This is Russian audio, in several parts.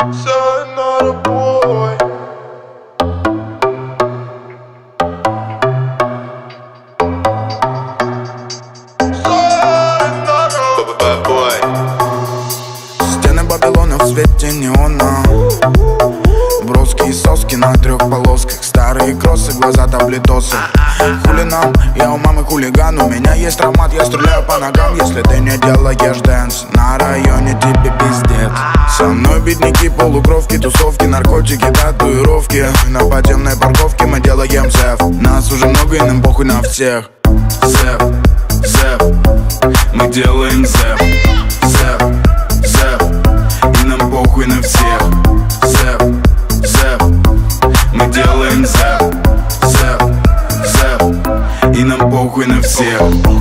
Стены Вавилона в свете неона, броски соски на трех полосках, старые кроссы, глаза таблетосы. Хули нам, я у мамы хулиган, у меня есть травмат, я стреляю по ногам. Если ты не делаешь дэнс, на районе тебе пиздец. Со мной бедняки, полукровки, тусовки, наркотики, татуировки. На подземной парковке мы делаем зэв. Нас уже много и нам похуй на всех. Зэв, зэв, мы делаем зэв. Зэв, зэв, и нам похуй на всех. Зэв, зэв, мы делаем зэв. Зэв, зэв, и нам похуй на всех.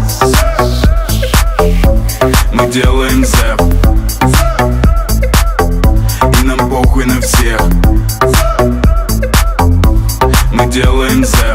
Мы делаем зэв. И нам похуй на всех. Мы делаем зэв.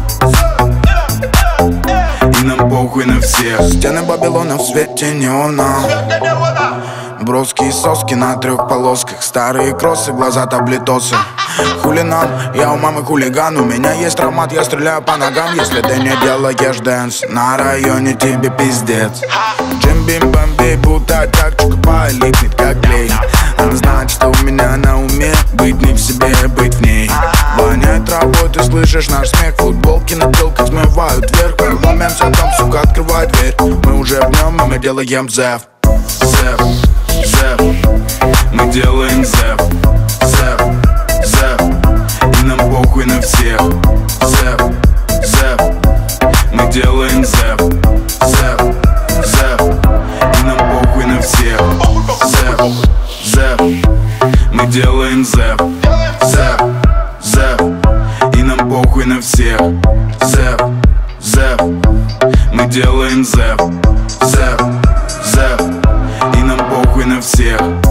И нам похуй на всех. Стены Вавилона в свете неона, броски и соски на трех полосках, старые кроссы, глаза таблетосы. Хули нам, я у мамы хулиган, у меня есть травмат, я стреляю по ногам. Если ты не делаешь дэнс, на районе тебе пиздец. Джим-бим-бам-бей, будто тактика полипнет как клей. Она знает, что у меня на уме, быть не в себе, быть в ней. Воняет травой, ты слышишь наш смех, футболки на телках смывают вверх. Ломимся там, сука, открывай дверь. Мы уже в нем, и мы делаем зэв. Зэв, зэв, мы делаем зэв. Зэв, зэв, и нам похуй на всех. Зэв, зэв, мы делаем зэв. Зэв, зэв, и нам похуй на всех. Зэв, зэв, мы делаем зэв. Зэв, зэв, и нам похуй на всех. Зэв, зэв, мы делаем зэв. Зэв, зэв, и нам похуй на всех.